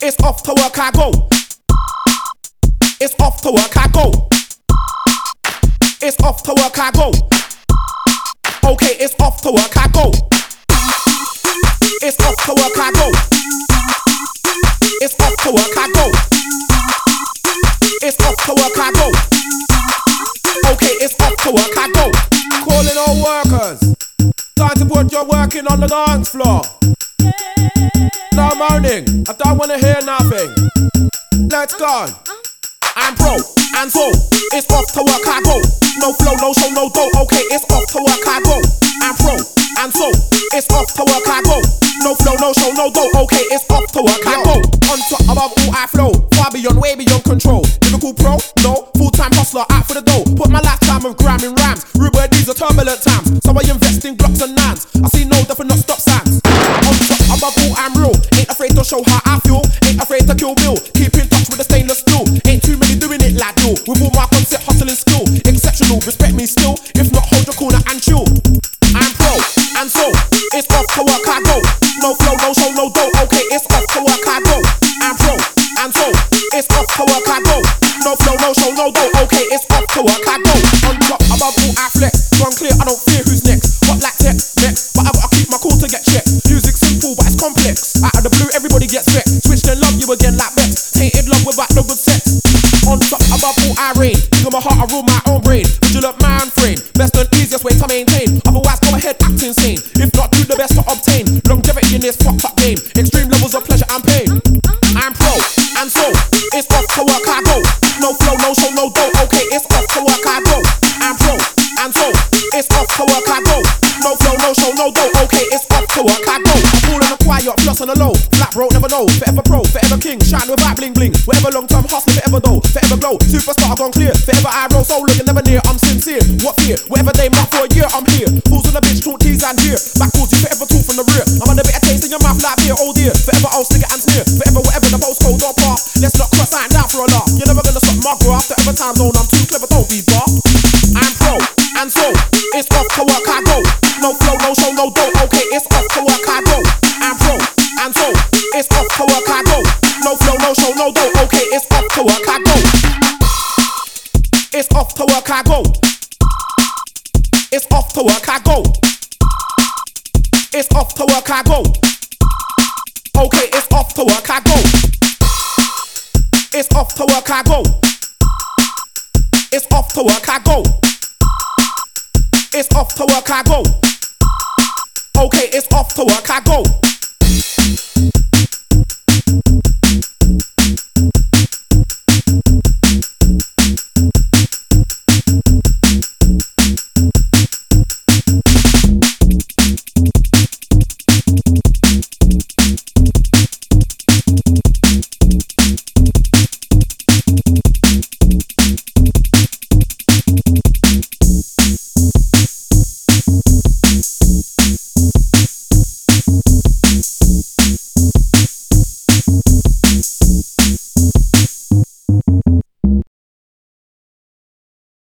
It's off to work I go. It's off to work I go. It's off to work I go. Okay, it's off to work I go. It's off to work I go. It's off to work I go. It's off to work I go. Okay, it's off to work I go. Calling all workers. Time to put your working on the dance floor. No moaning, I don't wanna hear nothing. Let's go. I'm pro, and so it's off to work I go. No flow, no show, no dough. Okay, it's off to work I go. I'm pro, and so it's off to work I go. No flow, no show, no dough. Okay, it's off to work I go. On top, above all I flow, far beyond, way beyond control. Liverpool pro, no full-time hustler out for the dough. Put my lifetime of grime in rhymes. Ruber, these are turbulent times, so I invest in Glocks and nines. I see no death and not stop signs. On top, above all I'm real. Ain't afraid to show how I feel. Ain't afraid to kill Bill. Keep in touch with the stainless steel. Ain't too many doing it like you. With all my concept, hustling skill. Exceptional, respect me still. If not, hold your corner and chill. I'm pro, and so it's off to work I go. No flow, no show, no dough. Okay, it's off to work I go. I'm pro, and so it's off to work I go. No flow, no show, no dough. Okay, it's off to work I go. On top, above all I flex. So I'm clear, I don't fear who's next. What like tech, next, but I gotta keep my cool to get checked. Music simple, but it's complex. Out of the blue, everybody gets vexed. Switch then love you again like Bex. Tainted love without no good sex. On top, above all I reign. Got my heart, I rule my own brain. Vigilant mind frame. Best and easiest way to maintain. Otherwise, go ahead, act insane. If not, do the best to obtain longevity in this fucked up game. Extreme levels of pleasure and pain. I'm pro, and so it's off to work I go. No flow, no show, no dough. Okay, it's off to work I go. I'm pro, and so it's off to work I go. No flow, no show, no dough. Okay, it's off to work I go. Cool in the quiet, floss on the low. Flat broke, never know. Forever pro, forever king. Shine without bling bling. Whatever long term hustle, forever though. Forever glow. Superstar gone clear. Forever I roll, so looking never near. I'm sincere. What fear? Whatever they mark for a year, I'm here. Fools on the bitch, talk tease and dear. Backwards, you forever talk from the rear. I'm on a bit of taste in your mouth like beer, oh dear. Forever I'll stick it and sneer. Forever whatever the postcode or path. Let's not cross sign down for a laugh. You're never gonna stop my graph. Forever time zone, I'm too clever, don't be bar. I'm pro, and so it's off to work I go. No flow, no show, no dough. Okay, it's off to work I go. I'm pro, and so it's off to work I go. No flow, no show, no dough. Okay, it's off to work I go. It's off to work I go. It's off to work I go. It's off to work I go. Okay, it's off to work I go. It's off to work I go. It's off to work I go. It's off to work I go. Okay, it's off to work I go.